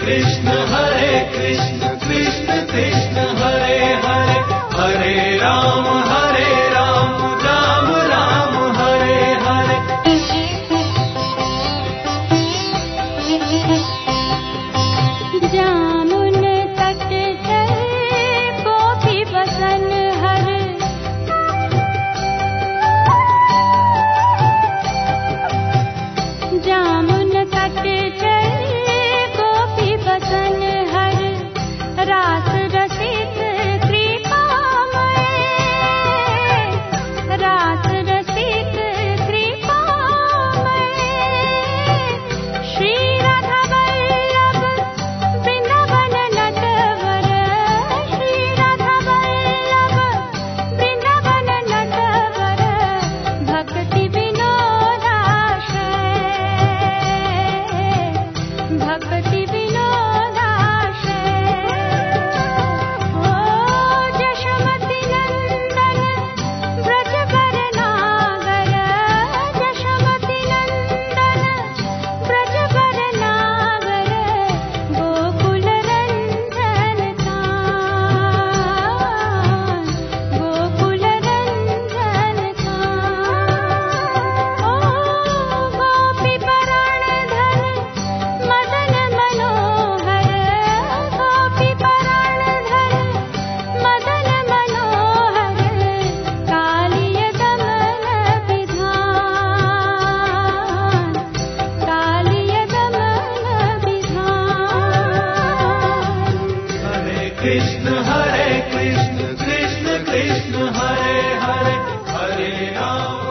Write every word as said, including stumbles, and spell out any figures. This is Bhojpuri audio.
कृष्ण हरे कृष्ण कृष्ण कृष्ण हरे हरे, हरे राम हरे राम राम राम हरे हरे। जामुन तट चले गोपी बसन हर, जामुन तट चले गोपी बसन हर, रास रसिक कृपामय, रास रसिक कृपामय, श्री राधा वल्लभ वृंदावन नटवर, श्री राधा वल्लभ वृंदावन नटवर, भक्ति विनोदाश्रय, भक्ति विनोदाश्रय। ओ जशमति नंदन ब्रजवर नागर, जशमति नंदन ब्रजवर नागर, गोकुल रंजन कान, गोकुल रंजन कान। ओ गोपी पराणधर मदन मनोहर, गोपी पराणधर मदन मनोहर, कालिय दमन विधान, कालिय दमन विधान। हरे कृष्ण हरे कृष्ण कृष्ण कृष्ण हरे हरे, हरे राम